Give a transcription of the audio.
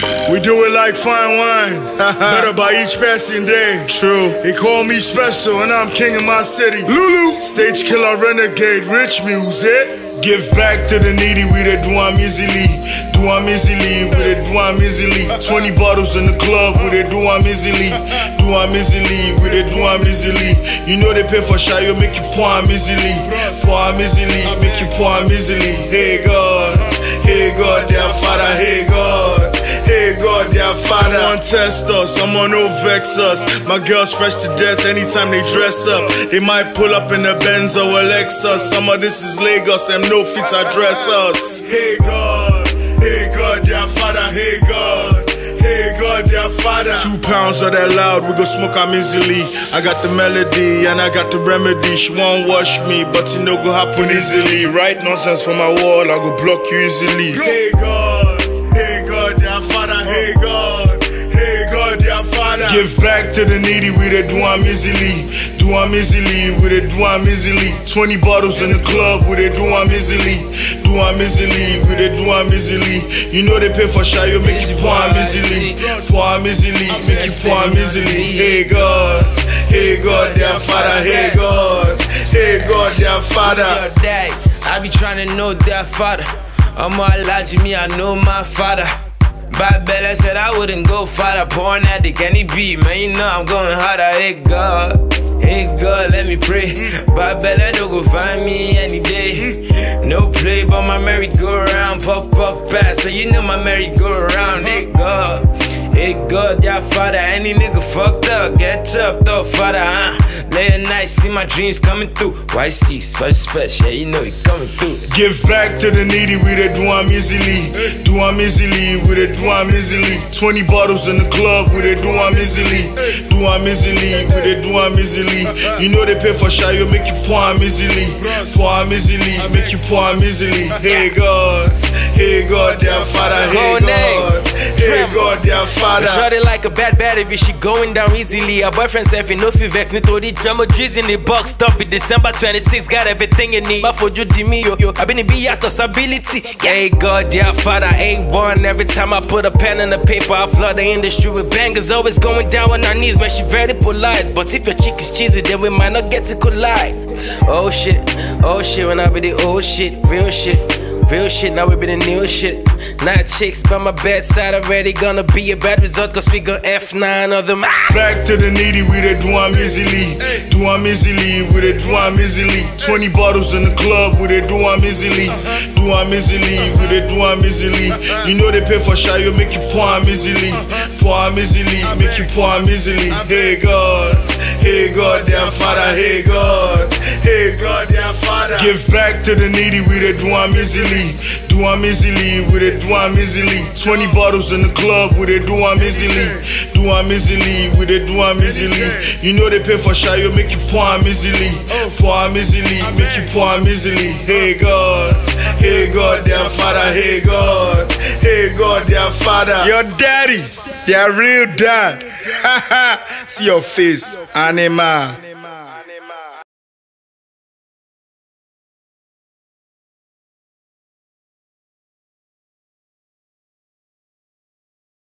We do it like fine wine, better by each passing day. True. They call me special and I'm king of my city. Lulu. Stage killer, renegade, rich music. Give back to the needy, we dey do am easily. Do am easily, we dey do am easily. 20 bottles in the club, we dey do am easily. Do am easily, we dey do am easily. You know they pay for shy, you make you pour am easily. Pour am easily, make you pour am easily. Hey God, their Father, hey God. Hey God, their Father. Someone test us, someone no vex us. My girls fresh to death anytime they dress up. They might pull up in a Benz or a Lexus. Some of this is Lagos, them no fit address us. Hey God, their Father, hey God. Hey God, their Father. 2 pounds of that loud, we go smoke am easily. I got the melody and I got the remedy. She won't wash me, but it no go happen easily. Write nonsense for my wall, I go block you easily. Hey God, their Father, hey God, their Father. Give back to the needy, we dey do am easily. Do am easily, we dey do am easily. 20 bottles in the club, we dey do am easily. Do am easily, we dey do am easily. You know they pay for shy, you make you pour am easily. Pour am easily, make you pour am easily. Hey God, their Father, hey God, their Father. Your day, I be trying to know their Father. I'm all large, me, I know my Father. Bad Bella said I wouldn't go farther. Porn addict, any beat, man, you know I'm going harder. Hey God, let me pray. Bad Bella no go find me any day. No play, but my merry-go-round. Puff, puff, pass, so you know my merry-go-round. Hey God, their Father. Any nigga fucked up, get chopped up, Father, Late at night, see my dreams coming through. White Steve, special, yeah, you know it coming through. Give back to the needy, we dey do am easily. Do am easily, we dey do am easily. 20 bottles in the club, we dey do am easily. Do am easily, we dey do am easily. You know they pay for shy, you make you pour am easily. Pour am easily, make you pour am easily. Hey God, their Father, hey God, their Father. Shorty like a bad baby, she going down easily. Her boyfriend said, if no fi vex, need to the drama trees in the box. Stop it, December 26, got everything you need. But for you, yo, I been be out of stability. Hey God, dear Father, A1. Every time I put a pen on the paper, I flood the industry with bangers. Always going down on her knees, man, she very polite. But if your chick is cheesy, then we might not get to collide. Oh shit, when I be the old shit, real shit, now we be the new shit. Not chicks by my bedside already gonna be a bad result, cause we gon' F9 of them. Back to the needy, we dey do am easily. Do am easily, we dey do am easily. 20 bottles in the club, we dey do am easily. Do am easily, we dey do am easily. You know they pay for shy, you make you pour am easily. Pour am easily, make you pour am easily. Hey God, their Father, hey God, their Father. Give back to the needy, we dey do am easily. Do am easily, we dey do am easily. 20 bottles in the club, we dey do am easily. Do am easily, we dey do am easily. You know they pay for shy, you make you pour am easily. Pour am easily, make you pour am easily. Hey God, their Father, hey God, their Father. Your daddy, their real dad. See your face, animal.